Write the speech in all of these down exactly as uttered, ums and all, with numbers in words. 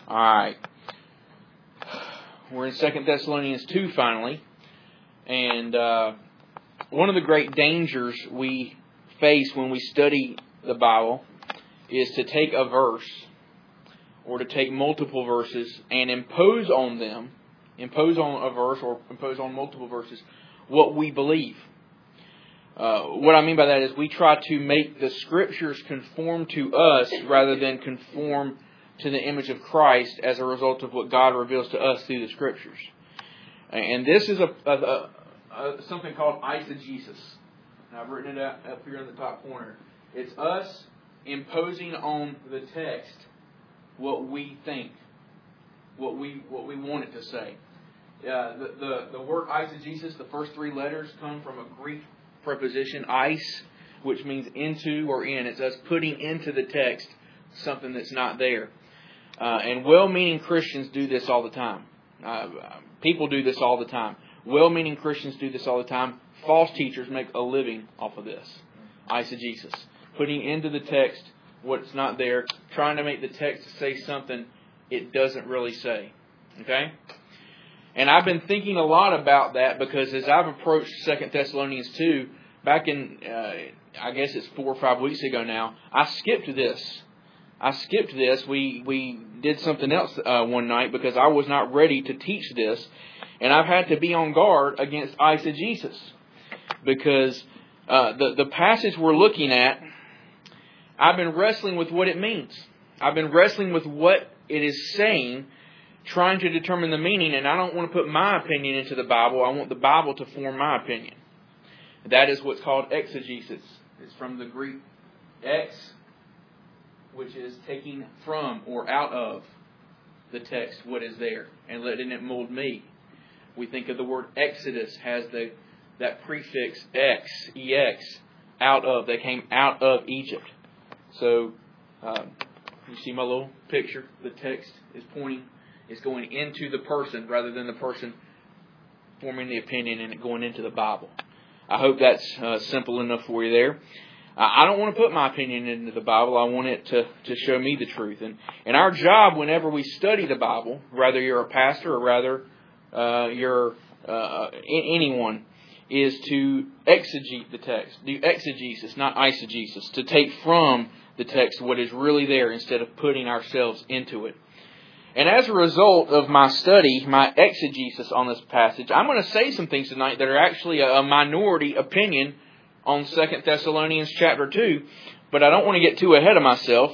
All right. We're in Second Thessalonians two finally. And uh, one of the great dangers we face when we study the Bible is to take a verse or to take multiple verses and impose on them, impose on a verse or impose on multiple verses what we believe. Uh, what I mean by that is we try to make the Scriptures conform to us rather than conform to the image of Christ as a result of what God reveals to us through the Scriptures. And this is a, a, a, a something called eisegesis. And I've written it up, up here in the top corner. It's us imposing on the text what we think, what we what we want it to say. Uh, the, the the word eisegesis, the first three letters come from a Greek preposition, eis, which means into or in. It's us putting into the text something that's not there. Uh, and well-meaning Christians do this all the time. Uh, people do this all the time. Well-meaning Christians do this all the time. False teachers make a living off of this. Eisegesis. Putting into the text what's not there, trying to make the text say something it doesn't really say. Okay? And I've been thinking a lot about that because as I've approached Second Thessalonians two, back in, uh, I guess it's four or five weeks ago now, I skipped this. I skipped this. We we did something else uh, one night because I was not ready to teach this. And I've had to be on guard against eisegesis because uh, the, the passage we're looking at, I've been wrestling with what it means. I've been wrestling with what it is saying, trying to determine the meaning, and I don't want to put my opinion into the Bible. I want the Bible to form my opinion. That is what's called exegesis. It's from the Greek ex, which is taking from or out of the text what is there and letting it mold me. We think of the word Exodus has the that prefix ex, ex, out of. They came out of Egypt. So, um, you see my little picture? The text is pointing, is going into the person rather than the person forming the opinion and it going into the Bible. I hope that's uh, simple enough for you there. Uh, I don't want to put my opinion into the Bible. I want it to, to show me the truth. And, and our job whenever we study the Bible, whether you're a pastor or rather uh, you're uh, anyone, is to exegete the text. Do exegesis, not eisegesis. To take from the text what is really there instead of putting ourselves into it. And as a result of my study, my exegesis on this passage, I'm going to say some things tonight that are actually a minority opinion on Second Thessalonians chapter two. But I don't want to get too ahead of myself.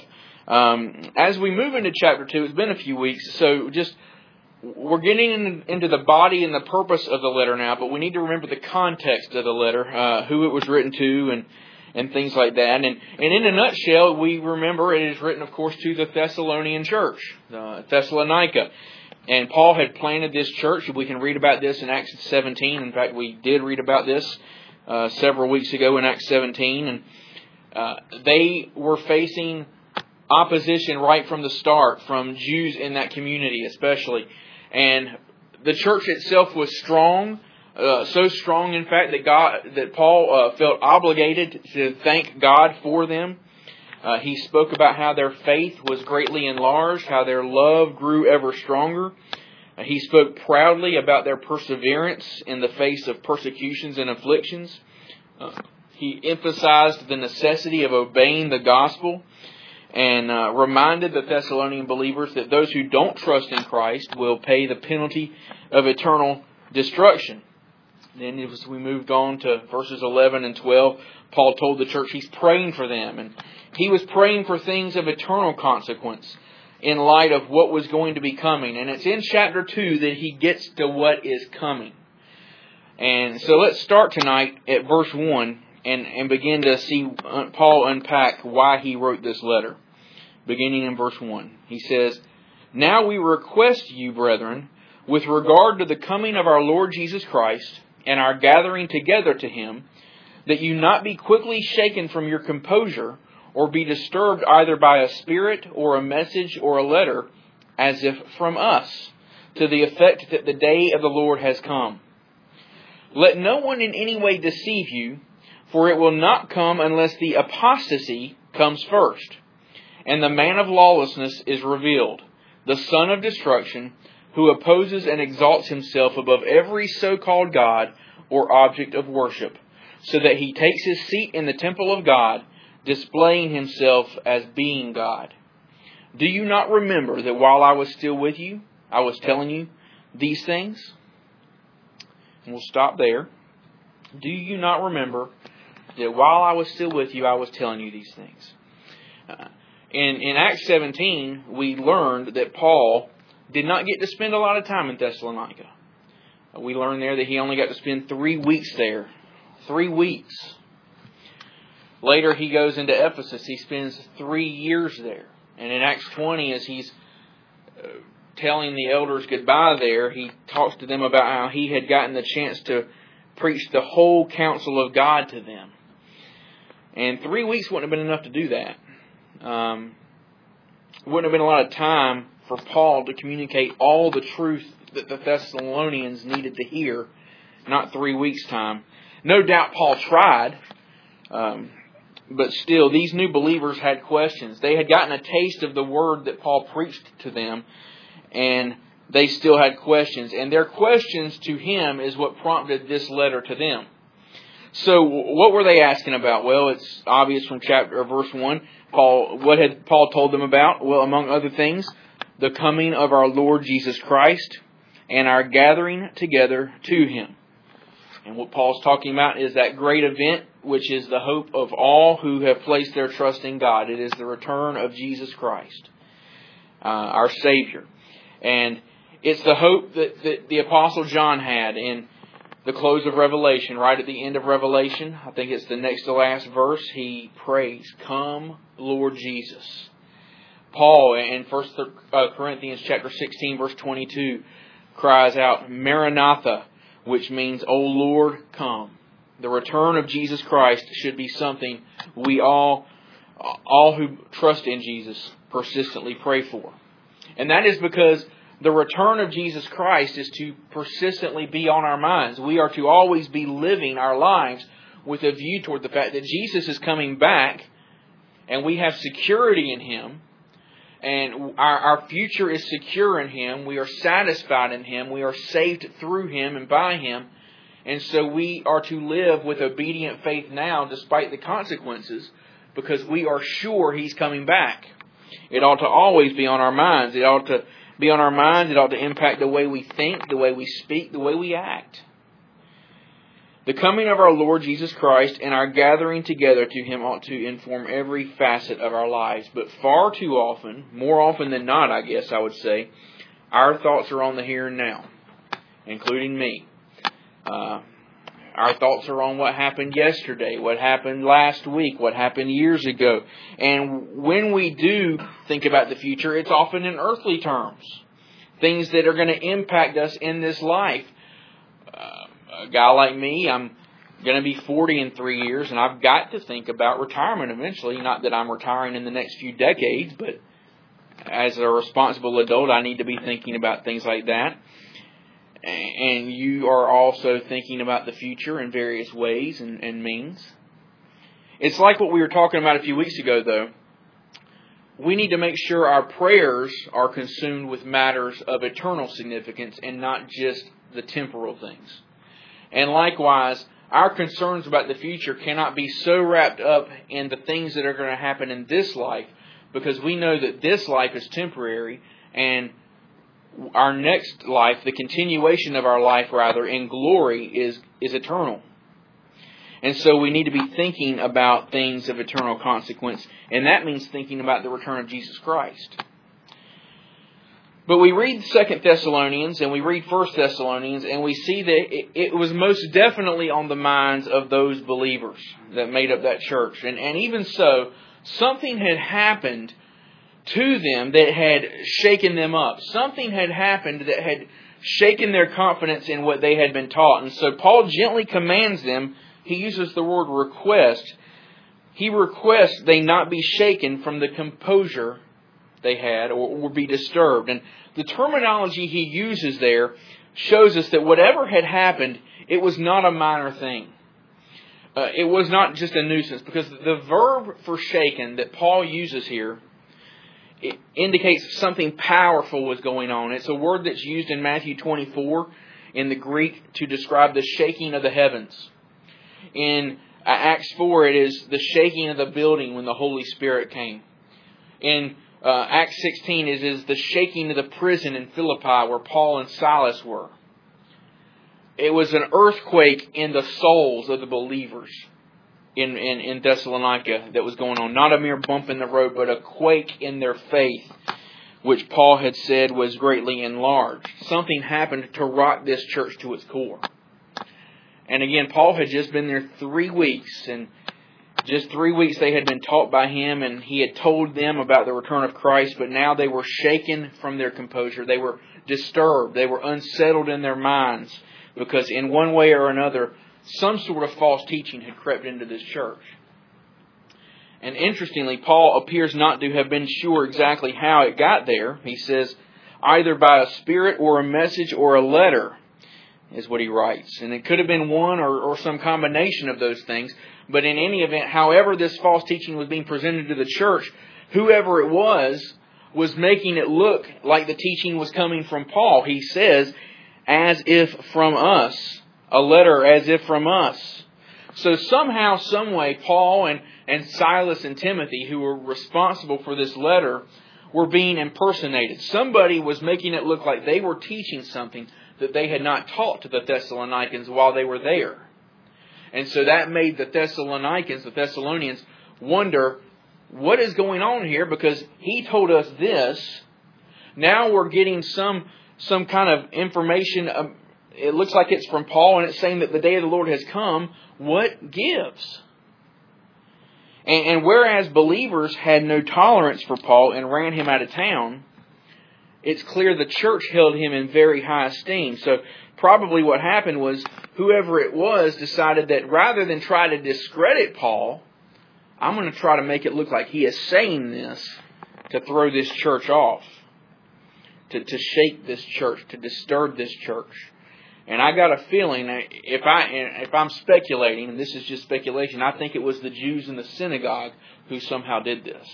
Um, as we move into chapter two, it's been a few weeks, so just we're getting into the body and the purpose of the letter now, but we need to remember the context of the letter, uh, who it was written to, and and things like that. And, and in a nutshell, we remember it is written, of course, to the Thessalonian church, uh, Thessalonica. And Paul had planted this church. We can read about this in Acts seventeen. In fact, we did read about this uh, several weeks ago in Acts seventeen. And uh, they were facing opposition right from the start from Jews in that community especially. And the church itself was strong. Uh, so strong, in fact, that God, that Paul uh, felt obligated to thank God for them. Uh, he spoke about how their faith was greatly enlarged, how their love grew ever stronger. Uh, he spoke proudly about their perseverance in the face of persecutions and afflictions. Uh, he emphasized the necessity of obeying the gospel and uh, reminded the Thessalonian believers that those who don't trust in Christ will pay the penalty of eternal destruction. Then as we moved on to verses eleven and twelve, Paul told the church he's praying for them. And he was praying for things of eternal consequence in light of what was going to be coming. And it's in chapter two that he gets to what is coming. And so let's start tonight at verse one and, and begin to see Paul unpack why he wrote this letter. Beginning in verse one. He says, "Now we request you, brethren, with regard to the coming of our Lord Jesus Christ, and our gathering together to Him, that you not be quickly shaken from your composure, or be disturbed either by a spirit, or a message, or a letter, as if from us, to the effect that the day of the Lord has come. Let no one in any way deceive you, for it will not come unless the apostasy comes first, and the man of lawlessness is revealed, the son of destruction, who opposes and exalts himself above every so-called God or object of worship, so that he takes his seat in the temple of God, displaying himself as being God. Do you not remember that while I was still with you, I was telling you these things? And we'll stop there. Do you not remember that while I was still with you, I was telling you these things? Uh, in, in Acts seventeen, we learned that Paul did not get to spend a lot of time in Thessalonica. We learned there that he only got to spend three weeks there. Three weeks. Later he goes into Ephesus. He spends three years there. And in Acts twenty, as he's uh, telling the elders goodbye there, he talks to them about how he had gotten the chance to preach the whole counsel of God to them. And three weeks wouldn't have been enough to do that. Um, wouldn't have been a lot of time for Paul to communicate all the truth that the Thessalonians needed to hear. Not three weeks' time. No doubt Paul tried. Um, but still, these new believers had questions. They had gotten a taste of the word that Paul preached to them. And they still had questions. And their questions to him is what prompted this letter to them. So what were they asking about? Well, it's obvious from chapter or verse one. Paul, what had Paul told them about? Well, among other things, the coming of our Lord Jesus Christ and our gathering together to Him. And what Paul's talking about is that great event, which is the hope of all who have placed their trust in God. It is the return of Jesus Christ, uh, our Savior. And it's the hope that, that the Apostle John had in the close of Revelation, right at the end of Revelation. I think it's the next to last verse. He prays, "Come, Lord Jesus." Paul in First Corinthians chapter sixteen, verse twenty-two, cries out, "Maranatha," which means, "O Lord, come." The return of Jesus Christ should be something we all, all who trust in Jesus, persistently pray for. And that is because the return of Jesus Christ is to persistently be on our minds. We are to always be living our lives with a view toward the fact that Jesus is coming back and we have security in Him. And our, our future is secure in Him. We are satisfied in Him. We are saved through Him and by Him. And so we are to live with obedient faith now despite the consequences, because we are sure He's coming back. It ought to always be on our minds. It ought to be on our minds. It ought to impact the way we think, the way we speak, the way we act. The coming of our Lord Jesus Christ and our gathering together to Him ought to inform every facet of our lives. But far too often, more often than not, I guess I would say, our thoughts are on the here and now, including me. Uh, our thoughts are on what happened yesterday, what happened last week, what happened years ago. And when we do think about the future, it's often in earthly terms. Things that are going to impact us in this life. Uh, a guy like me, I'm going to be forty in three years, and I've got to think about retirement eventually. Not that I'm retiring in the next few decades, but as a responsible adult, I need to be thinking about things like that. And you are also thinking about the future in various ways and, and means. It's like what we were talking about a few weeks ago, though. We need to make sure our prayers are consumed with matters of eternal significance and not just the temporal things. And likewise, our concerns about the future cannot be so wrapped up in the things that are going to happen in this life, because we know that this life is temporary, and our next life, the continuation of our life rather, in glory is, is eternal. And so we need to be thinking about things of eternal consequence, and that means thinking about the return of Jesus Christ. But we read Second Thessalonians and we read First Thessalonians, and we see that it, it was most definitely on the minds of those believers that made up that church. And, and even so, something had happened to them that had shaken them up. Something had happened that had shaken their confidence in what they had been taught. And so Paul gently commands them. He uses the word request. He requests they not be shaken from the composure they had or, or be disturbed. And the terminology he uses there shows us that whatever had happened, it was not a minor thing. Uh, it was not just a nuisance, because the verb for shaken that Paul uses here it indicates something powerful was going on. It's a word that's used in Matthew twenty-four in the Greek to describe the shaking of the heavens. In Acts four, it is the shaking of the building when the Holy Spirit came. In uh, Acts sixteen, it is the shaking of the prison in Philippi where Paul and Silas were. It was an earthquake in the souls of the believers in, in, in Thessalonica that was going on. Not a mere bump in the road, but a quake in their faith, which Paul had said was greatly enlarged. Something happened to rock this church to its core. And again, Paul had just been there three weeks, and just three weeks they had been taught by him, and he had told them about the return of Christ, but now they were shaken from their composure. They were disturbed. They were unsettled in their minds, because in one way or another, some sort of false teaching had crept into this church. And interestingly, Paul appears not to have been sure exactly how it got there. He says, either by a spirit or a message or a letter, is what he writes. And it could have been one or, or some combination of those things. But in any event, however this false teaching was being presented to the church, whoever it was, was making it look like the teaching was coming from Paul. He says, as if from us. A letter as if from us. So somehow, some way, Paul and, and Silas and Timothy, who were responsible for this letter, were being impersonated. Somebody was making it look like they were teaching something that they had not taught to the Thessalonians while they were there. And so that made the Thessalonians, the Thessalonians, wonder, what is going on here? Because he told us this. Now we're getting some some kind of information. Um, it looks like it's from Paul, and it's saying that the day of the Lord has come. What gives? And, and whereas believers had no tolerance for Paul and ran him out of town, it's clear the church held him in very high esteem. So probably what happened was whoever it was decided that rather than try to discredit Paul, I'm going to try to make it look like he is saying this to throw this church off, to, to shake this church, to disturb this church. And I got a feeling, if, I, if I'm speculating, and this is just speculation, I think it was the Jews in the synagogue who somehow did this.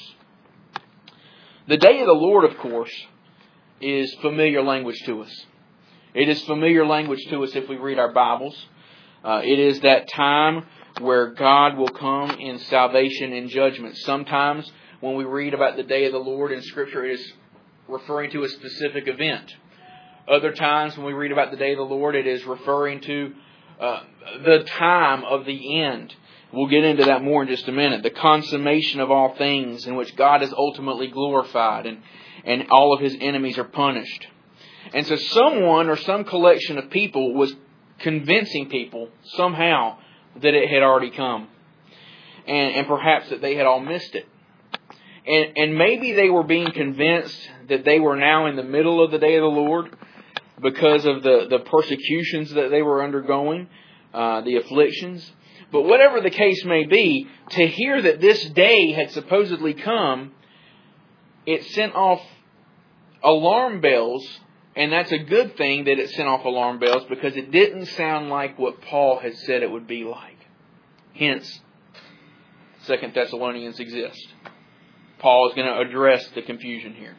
The day of the Lord, of course, is familiar language to us. It is familiar language to us if we read our Bibles. Uh, it is that time where God will come in salvation and judgment. Sometimes when we read about the day of the Lord in Scripture, it is referring to a specific event. Other times when we read about the day of the Lord, it is referring to uh, the time of the end. We'll get into that more in just a minute. The consummation of all things, in which God is ultimately glorified and, and all of His enemies are punished. And so someone or some collection of people was convincing people somehow that it had already come. And, and perhaps that they had all missed it. And, and maybe they were being convinced that they were now in the middle of the day of the Lord because of the, the persecutions that they were undergoing, uh, the afflictions. But whatever the case may be, to hear that this day had supposedly come, it sent off alarm bells. And that's a good thing that it sent off alarm bells, because it didn't sound like what Paul had said it would be like. Hence, Second Thessalonians exists. Paul is going to address the confusion here.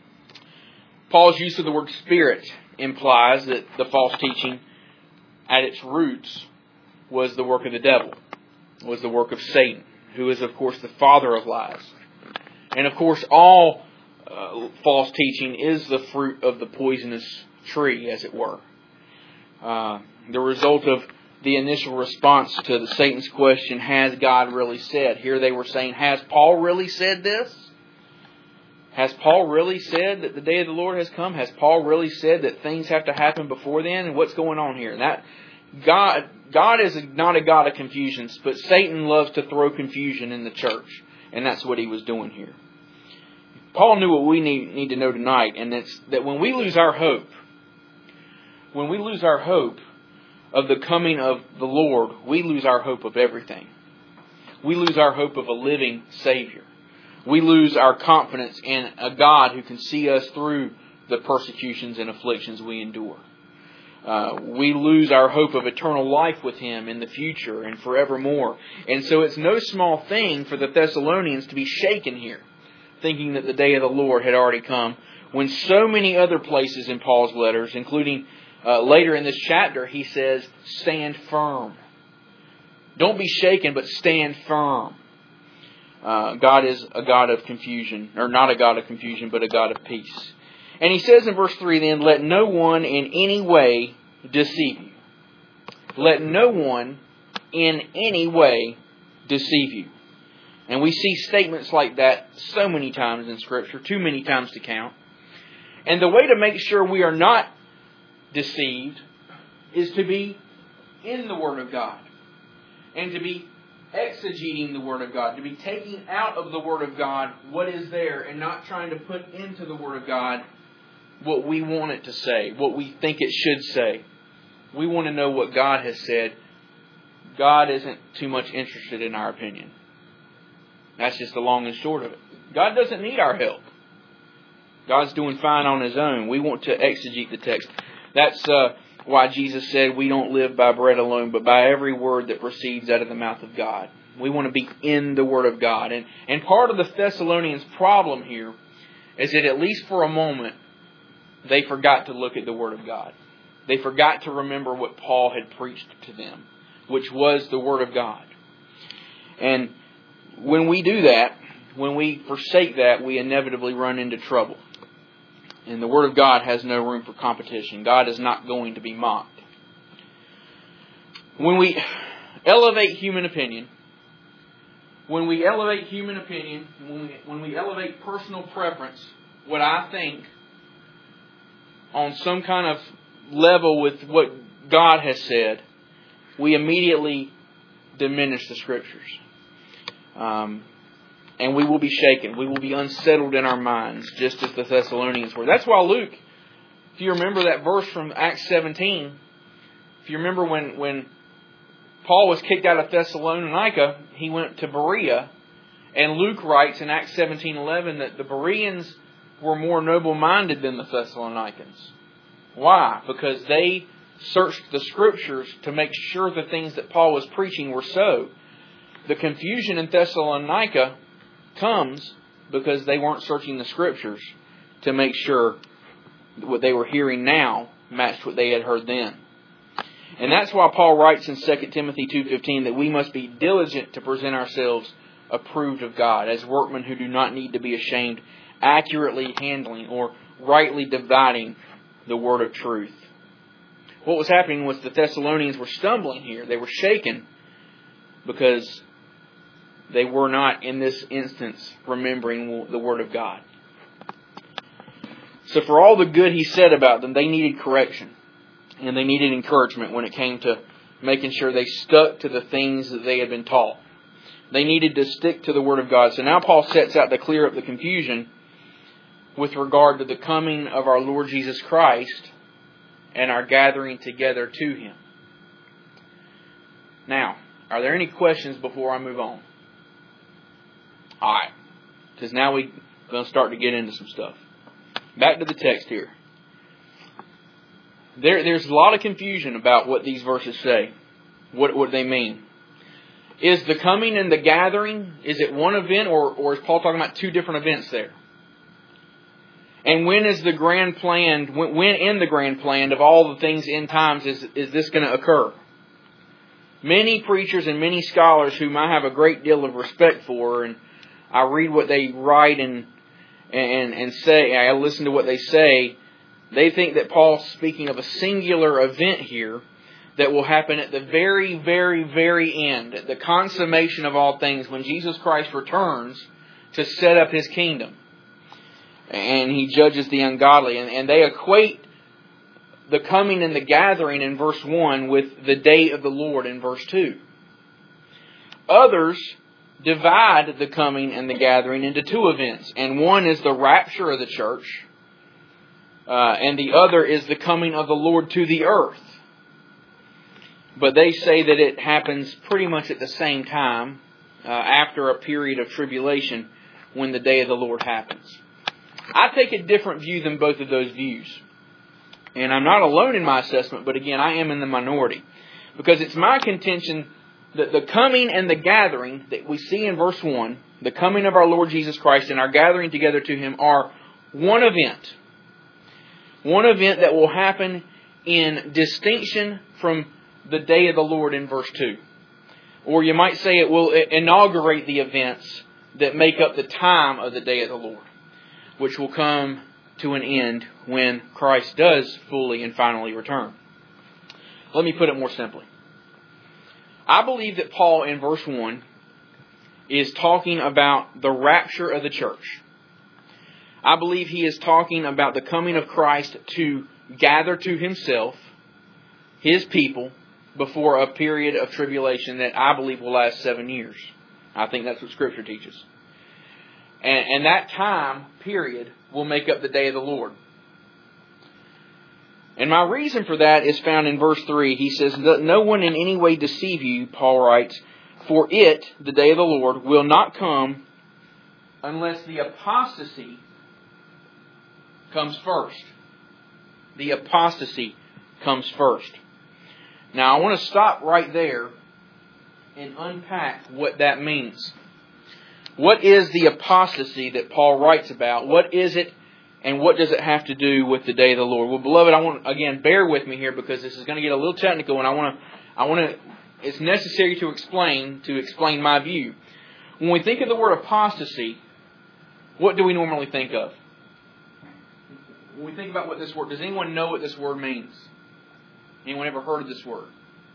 Paul's use of the word spirit implies that the false teaching at its roots was the work of the devil, was the work of Satan, who is, of course, the father of lies. And, of course, all uh, false teaching is the fruit of the poisonous tree, as it were. Uh, the result of the initial response to the Satan's question, has God really said? Here they were saying, has Paul really said this? Has Paul really said that the day of the Lord has come? Has Paul really said that things have to happen before then? And what's going on here? And that God, God is not a God of confusions, but Satan loves to throw confusion in the church. And that's what he was doing here. Paul knew what we need, need to know tonight, and that's that when we lose our hope, when we lose our hope of the coming of the Lord, we lose our hope of everything. We lose our hope of a living Savior. We lose our confidence in a God who can see us through the persecutions and afflictions we endure. Uh, we lose our hope of eternal life with Him in the future and forevermore. And so it's no small thing for the Thessalonians to be shaken here. thinking that the day of the Lord had already come, when so many other places in Paul's letters, including uh, later in this chapter, he says, stand firm. Don't be shaken, but stand firm. Uh, God is a God of confusion, or not a God of confusion, but a God of peace. And he says in verse three then, let no one in any way deceive you. Let no one in any way deceive you. And we see statements like that so many times in Scripture, too many times to count. And the way to make sure we are not deceived is to be in the Word of God. And to be exegeting the Word of God. To be taking out of the Word of God what is there and not trying to put into the Word of God what we want it to say, what we think it should say. We want to know what God has said. God isn't too much interested in our opinion. That's just the long and short of it. God doesn't need our help. God's doing fine on His own. We want to exegete the text. That's uh, why Jesus said we don't live by bread alone, but by every word that proceeds out of the mouth of God. We want to be in the Word of God. And, and part of the Thessalonians' problem here is that at least for a moment, they forgot to look at the Word of God. They forgot to remember what Paul had preached to them, which was the Word of God. And when we do that, when we forsake that, we inevitably run into trouble. And the Word of God has no room for competition. God is not going to be mocked. When we elevate human opinion, when we elevate human opinion, when we, when we elevate personal preference, what I think, on some kind of level with what God has said, we immediately diminish the Scriptures. Um, and we will be shaken. We will be unsettled in our minds, just as the Thessalonians were. That's why Luke, if you remember that verse from Acts seventeen, if you remember when, when Paul was kicked out of Thessalonica, he went to Berea. And Luke writes in Acts seventeen eleven that the Bereans were more noble-minded than the Thessalonians. Why? Because they searched the Scriptures to make sure the things that Paul was preaching were so. The confusion in Thessalonica comes because they weren't searching the Scriptures to make sure what they were hearing now matched what they had heard then. And that's why Paul writes in Second Timothy two fifteen that we must be diligent to present ourselves approved of God, as workmen who do not need to be ashamed, accurately handling or rightly dividing the word of truth. What was happening was the Thessalonians were stumbling here. They were shaken because they were not, in this instance, remembering the Word of God. So for all the good he said about them, they needed correction. And they needed encouragement when it came to making sure they stuck to the things that they had been taught. They needed to stick to the Word of God. So now Paul sets out to clear up the confusion with regard to the coming of our Lord Jesus Christ and our gathering together to Him. Now, are there any questions before I move on? Alright, because now we're going to start to get into some stuff. Back to the text here. There, there's a lot of confusion about what these verses say. What, what they mean. Is the coming and the gathering, is it one event, or, or is Paul talking about two different events there? And when is the grand plan, when, when in the grand plan of all the things in times is, is this going to occur? Many preachers and many scholars whom I have a great deal of respect for, and I read what they write and and and say, I listen to what they say, they think that Paul's speaking of a singular event here that will happen at the very, very, very end, at the consummation of all things, when Jesus Christ returns to set up His kingdom. And He judges the ungodly. And, and they equate the coming and the gathering in verse one with the day of the Lord in verse two. Others divide the coming and the gathering into two events. And one is the rapture of the church. Uh, and the other is the coming of the Lord to the earth. But they say that it happens pretty much at the same time, uh, after a period of tribulation, when the day of the Lord happens. I take a different view than both of those views. And I'm not alone in my assessment, but again, I am in the minority. Because it's my contention the, the coming and the gathering that we see in verse one, the coming of our Lord Jesus Christ and our gathering together to Him are one event. One event that will happen in distinction from the day of the Lord in verse two. Or you might say it will inaugurate the events that make up the time of the day of the Lord, which will come to an end when Christ does fully and finally return. Let me put it more simply. I believe that Paul in verse one is talking about the rapture of the church. I believe he is talking about the coming of Christ to gather to Himself His people before a period of tribulation that I believe will last seven years. I think that's what Scripture teaches. And, and that time period will make up the day of the Lord. And my reason for that is found in verse three. He says, "No one in any way deceive you," Paul writes, "for it, the day of the Lord, will not come unless the apostasy comes first." The apostasy comes first. Now, I want to stop right there and unpack what that means. What is the apostasy that Paul writes about? What is it, and what does it have to do with the day of the Lord? Well, beloved, I want again bear with me here because this is going to get a little technical, and I want to, I want to. It's necessary to explain to explain my view. When we think of the word apostasy, what do we normally think of? When we think about what this word, does anyone know what this word means? Anyone ever heard of this word?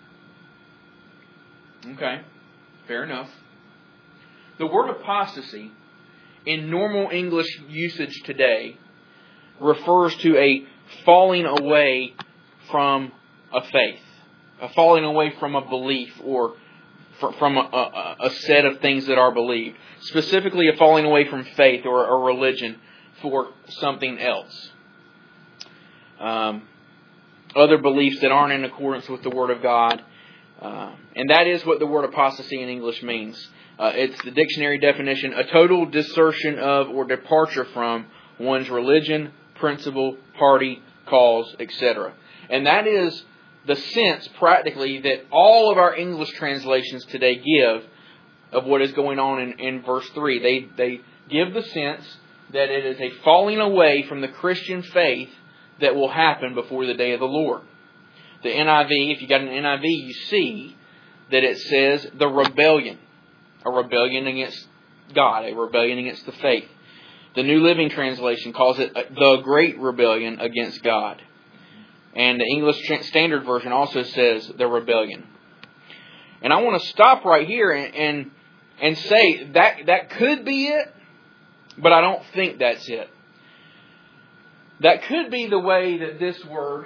Okay, fair enough. The word apostasy, in normal English usage today, refers to a falling away from a faith, a falling away from a belief or from a, a, a set of things that are believed. Specifically, a falling away from faith or a religion for something else. Um, other beliefs that aren't in accordance with the Word of God. Uh, and that is what the word apostasy in English means. Uh, it's the dictionary definition: a total desertion of or departure from one's religion, principle, party, cause, et cetera. And that is the sense, practically, that all of our English translations today give of what is going on in, in verse three. They, they give the sense that it is a falling away from the Christian faith that will happen before the day of the Lord. The N I V, if you got an N I V, you see that it says the rebellion. A rebellion against God, a rebellion against the faith. The New Living Translation calls it the great rebellion against God. And the English Standard Version also says the rebellion. And I want to stop right here and, and, and say that that could be it, but I don't think that's it. That could be the way that this word,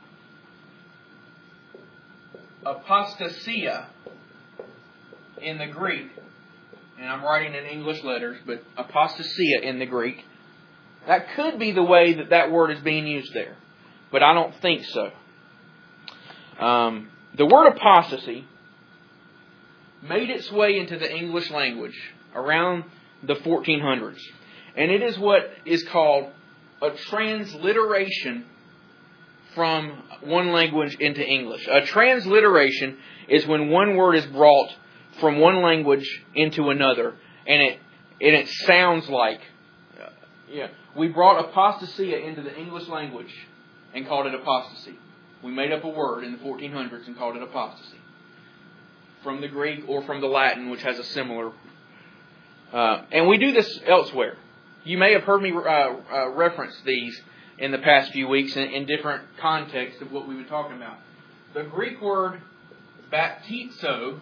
apostasia, in the Greek, and I'm writing in English letters, but apostasia in the Greek, that could be the way that that word is being used there. But I don't think so. Um, the word apostasy made its way into the English language around the fourteen hundreds. And it is what is called a transliteration from one language into English. A transliteration is when one word is brought from one language into another, and it and it sounds like, uh, yeah, we brought apostasia into the English language and called it apostasy. We made up a word in the fourteen hundreds and called it apostasy. From the Greek or from the Latin, which has a similar... Uh, and we do this elsewhere. You may have heard me uh, uh, reference these in the past few weeks in, in different contexts of what we've been talking about. The Greek word baptizo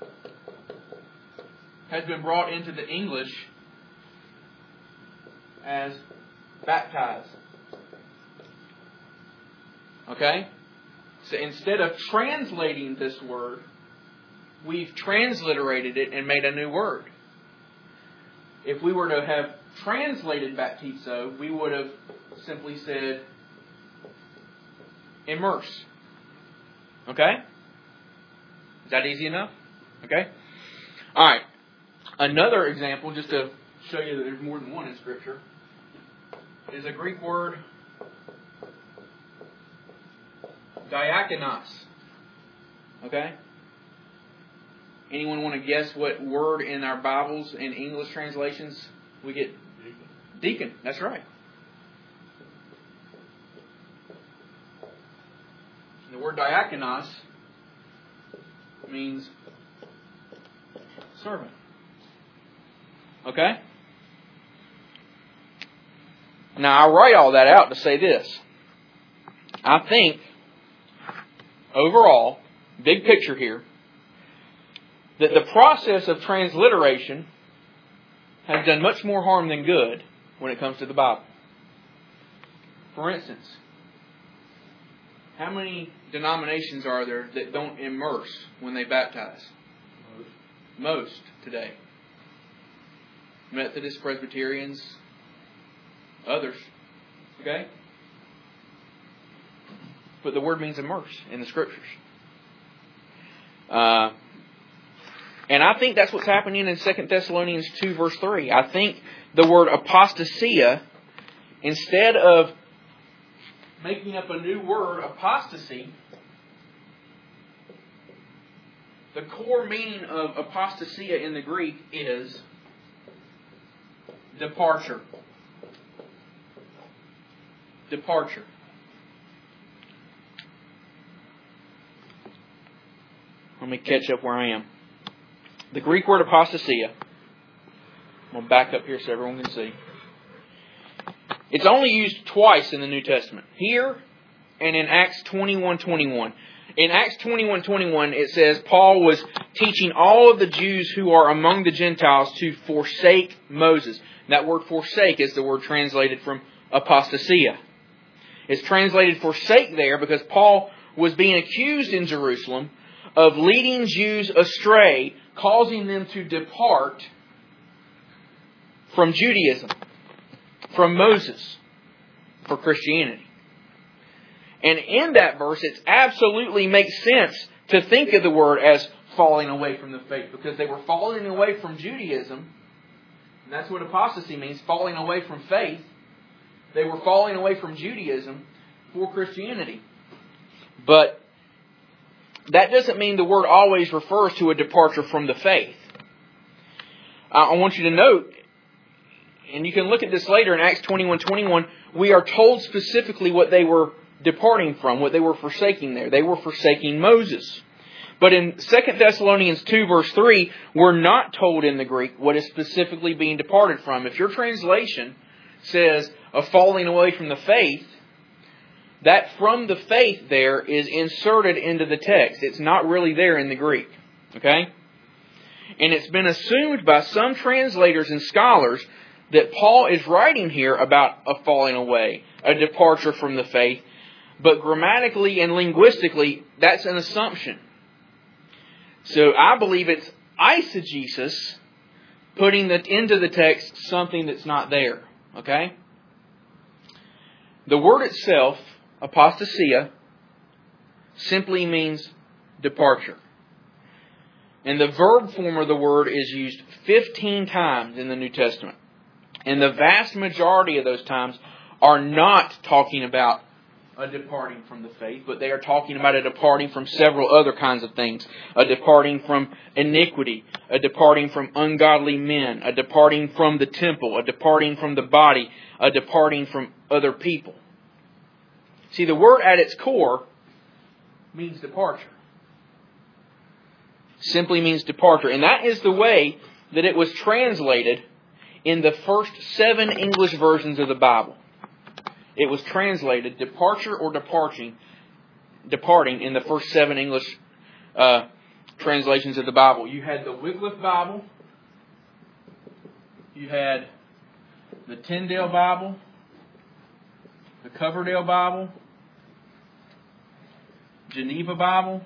has been brought into the English as baptize. Okay? So instead of translating this word, we've transliterated it and made a new word. If we were to have translated baptizo, we would have simply said immerse. Okay? Is that easy enough? Okay? Alright. Another example, just to show you that there's more than one in Scripture, is a Greek word diakonos. Okay? Anyone want to guess what word in our Bibles and English translations we get? Deacon. Deacon, that's right. The word diakonos means servant. Okay? Now, I write all that out to say this. I think, overall, big picture here, that the process of transliteration has done much more harm than good when it comes to the Bible. For instance, how many denominations are there that don't immerse when they baptize? Most. Most today. Methodists, Presbyterians, others. Okay? But the word means immerse in the Scriptures. Uh, and I think that's what's happening in Second Thessalonians two, verse three. I think the word apostasia, instead of making up a new word, apostasy, the core meaning of apostasia in the Greek is departure. Departure. Let me catch up where I am. The Greek word apostasia. I'm going to back up here so everyone can see. It's only used twice in the New Testament. Here and in Acts twenty-one twenty-one. In Acts twenty-one twenty-one, it says Paul was teaching all of the Jews who are among the Gentiles to forsake Moses. That word forsake is the word translated from apostasia. It's translated forsake there because Paul was being accused in Jerusalem of leading Jews astray, causing them to depart from Judaism, from Moses, for Christianity. And in that verse, it absolutely makes sense to think of the word as falling away from the faith, because they were falling away from Judaism. And that's what apostasy means, falling away from faith. They were falling away from Judaism for Christianity. But that doesn't mean the word always refers to a departure from the faith. I want you to note, and you can look at this later in Acts twenty-one twenty-one, we are told specifically what they were departing from, what they were forsaking there. They were forsaking Moses. But in Second Thessalonians two verse three, we're not told in the Greek what is specifically being departed from. If your translation says a falling away from the faith, that from the faith there is inserted into the text. It's not really there in the Greek. Okay? And it's been assumed by some translators and scholars that Paul is writing here about a falling away, a departure from the faith. But grammatically and linguistically, that's an assumption. So I believe it's eisegesis, putting the, into the text something that's not there. Okay? The word itself, apostasia, simply means departure. And the verb form of the word is used fifteen times in the New Testament. And the vast majority of those times are not talking about a departing from the faith, but they are talking about a departing from several other kinds of things. A departing from iniquity, a departing from ungodly men, a departing from the temple, a departing from the body, a departing from other people. See, the word at its core means departure. Simply means departure. And that is the way that it was translated in the first seven English versions of the Bible. It was translated departure or departing, departing in the first seven English uh, translations of the Bible. You had the Wycliffe Bible. You had the Tyndale Bible. The Coverdale Bible. Geneva Bible.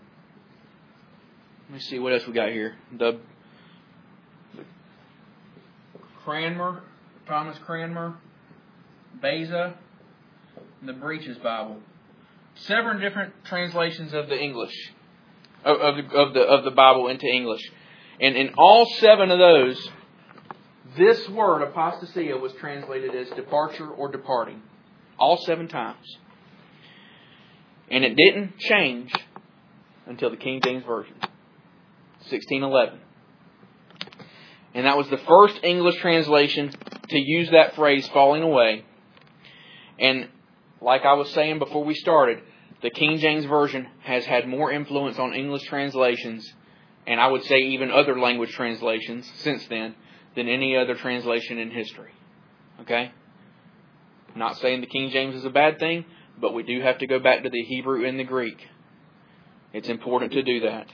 Let me see what else we got here. The, the Cranmer, Thomas Cranmer. Beza, and the Breeches Bible. Seven different translations of the English, of, of, the, of the of the Bible into English, and in all seven of those, this word apostasia was translated as departure or departing, all seven times, and it didn't change until the King James Version. sixteen eleven. And that was the first English translation to use that phrase, falling away. And like I was saying before we started, the King James Version has had more influence on English translations, and I would say even other language translations since then, than any other translation in history. Okay? I'm not saying the King James is a bad thing, but we do have to go back to the Hebrew and the Greek. It's important to do that.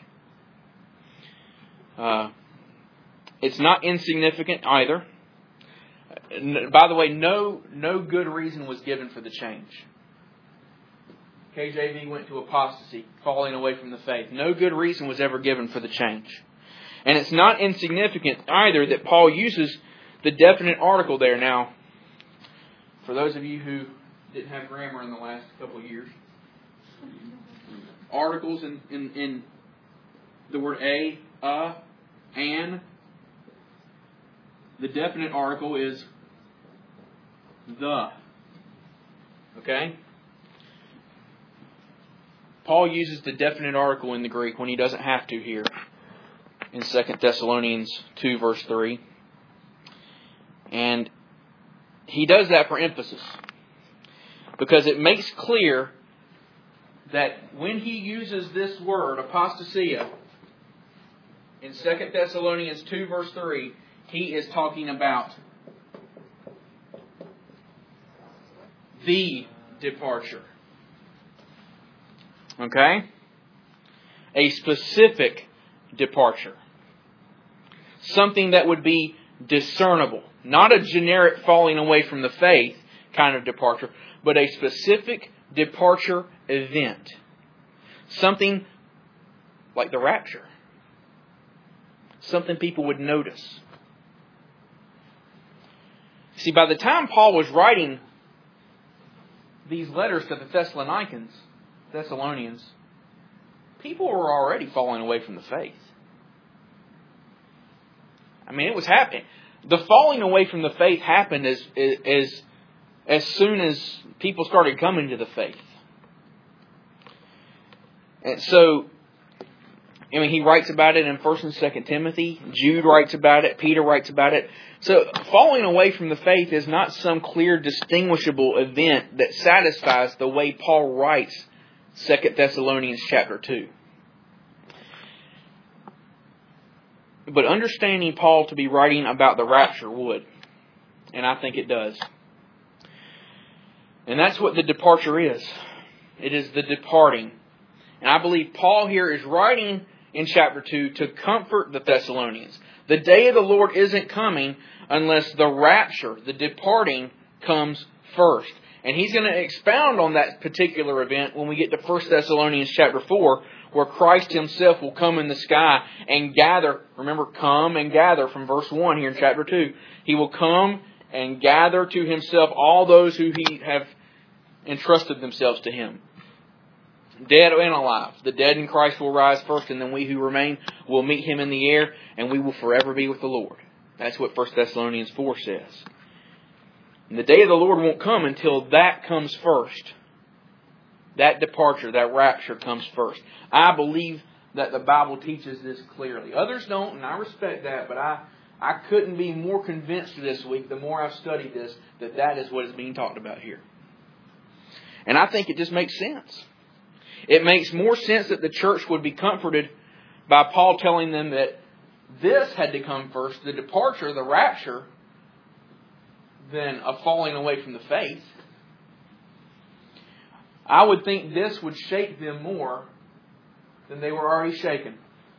Uh, it's not insignificant either. By the way, no, no good reason was given for the change. K J V went to apostasy, falling away from the faith. No good reason was ever given for the change. And it's not insignificant either that Paul uses the definite article there. Now, for those of you who didn't have grammar in the last couple of years, articles in, in, in the word a, a, an, the definite article is the. Okay? Paul uses the definite article in the Greek when he doesn't have to here in Second Thessalonians two verse three. And he does that for emphasis, because it makes clear that when he uses this word, apostasia, in Second Thessalonians two verse three, he is talking about the departure. Okay? A specific departure. Something that would be discernible. Not a generic falling away from the faith kind of departure, but a specific departure event. Something like the rapture. Something people would notice. See, by the time Paul was writing these letters to the Thessalonians, Thessalonians, people were already falling away from the faith. I mean, it was happening. The falling away from the faith happened as as as soon as people started coming to the faith. And so, I mean, he writes about it in First and Second Timothy. Jude writes about it. Peter writes about it. So, falling away from the faith is not some clear, distinguishable event that satisfies the way Paul writes Second Thessalonians chapter two. But understanding Paul to be writing about the rapture would. And I think it does. And that's what the departure is. It is the departing. And I believe Paul here is writing in chapter two to comfort the Thessalonians. The day of the Lord isn't coming unless the rapture, the departing, comes first. And he's going to expound on that particular event when we get to First Thessalonians chapter four, where Christ himself will come in the sky and gather. Remember, come and gather from verse one here in chapter two. He will come and gather to himself all those who he have entrusted themselves to him. Dead and alive. The dead in Christ will rise first, and then we who remain will meet him in the air, and we will forever be with the Lord. That's what First Thessalonians four says. And the day of the Lord won't come until that comes first. That departure, that rapture comes first. I believe that the Bible teaches this clearly. Others don't, and I respect that, but I, I couldn't be more convinced this week, the more I've studied this, that that is what is being talked about here. And I think it just makes sense. It makes more sense that the church would be comforted by Paul telling them that this had to come first, the departure, the rapture, than a falling away from the faith. I would think this would shake them more than they were already shaken.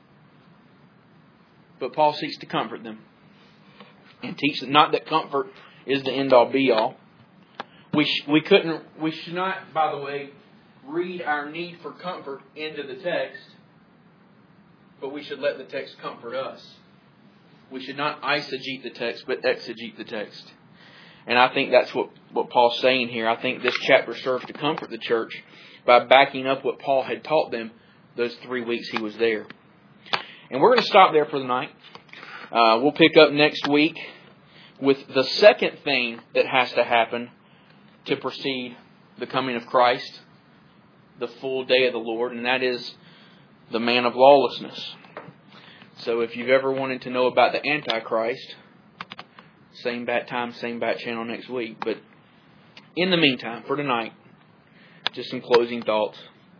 But Paul seeks to comfort them. And teach them, not that comfort is the end-all be-all. We, sh- we couldn't, we should not, by the way, read our need for comfort into the text, but we should let the text comfort us. We should not eisegete the text, but exegete the text. And I think that's what, what Paul's saying here. I think this chapter serves to comfort the church by backing up what Paul had taught them those three weeks he was there. And we're going to stop there for the night. Uh, we'll pick up next week with the second thing that has to happen to precede the coming of Christ, the full day of the Lord, and that is the man of lawlessness. So if you've ever wanted to know about the Antichrist, same bat time, same bat channel next week. But in the meantime, for tonight, just some closing thoughts.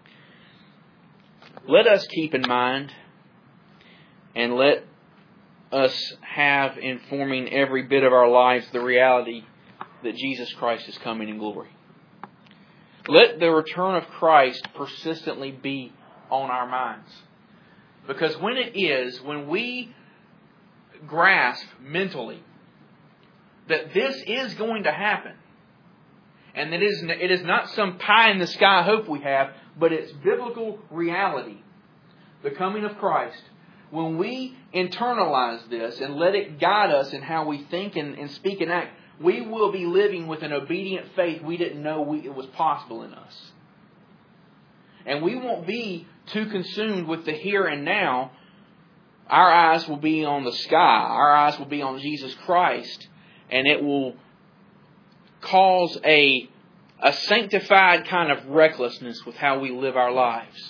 Let us keep in mind and let us have informing every bit of our lives the reality that Jesus Christ is coming in glory. Let the return of Christ persistently be on our minds. Because when it is, when we grasp mentally that this is going to happen, and that it is, it is not some pie-in-the-sky hope we have, but it's biblical reality, the coming of Christ. When we internalize this and let it guide us in how we think and, and speak and act, we will be living with an obedient faith we didn't know we, it was possible in us. And we won't be too consumed with the here and now. Our eyes will be on the sky. Our eyes will be on Jesus Christ. And it will cause a, a sanctified kind of recklessness with how we live our lives.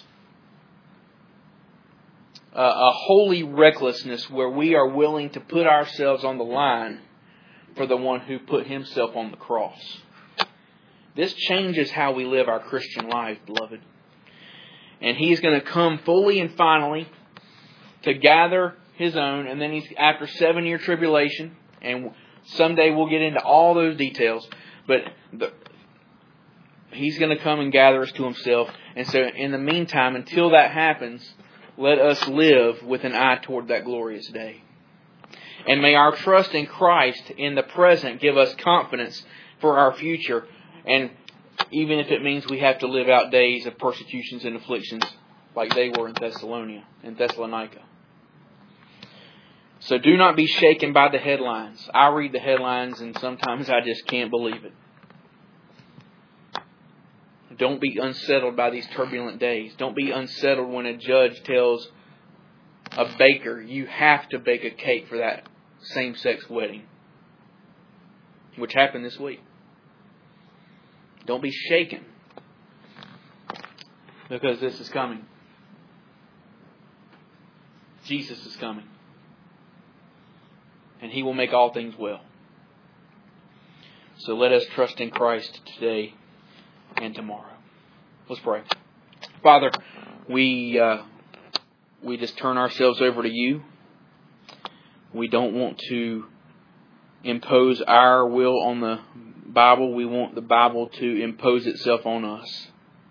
Uh, a holy recklessness where we are willing to put ourselves on the line for the one who put Himself on the cross. This changes how we live our Christian life, beloved. And He's going to come fully and finally to gather His own. And then He's after seven year tribulation. And someday we'll get into all those details. But the, He's going to come and gather us to Himself. And so in the meantime, until that happens, let us live with an eye toward that glorious day. And may our trust in Christ in the present give us confidence for our future. And even if it means we have to live out days of persecutions and afflictions like they were in Thessalonica, in Thessalonica. So do not be shaken by the headlines. I read the headlines and sometimes I just can't believe it. Don't be unsettled by these turbulent days. Don't be unsettled when a judge tells a baker, you have to bake a cake for that same-sex wedding, which happened this week. Don't be shaken because this is coming. Jesus is coming. And He will make all things well. So let us trust in Christ today and tomorrow. Let's pray. Father, we uh, we just turn ourselves over to You. We don't want to impose our will on the Bible. We want the Bible to impose itself on us.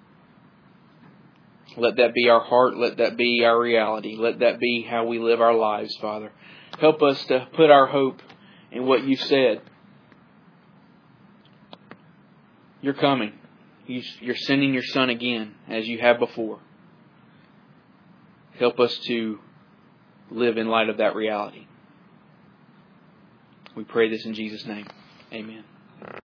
Let that be our heart. Let that be our reality. Let that be how we live our lives, Father. Help us to put our hope in what You've said. You're coming. You're sending Your Son again, as You have before. Help us to live in light of that reality. We pray this in Jesus' name. Amen.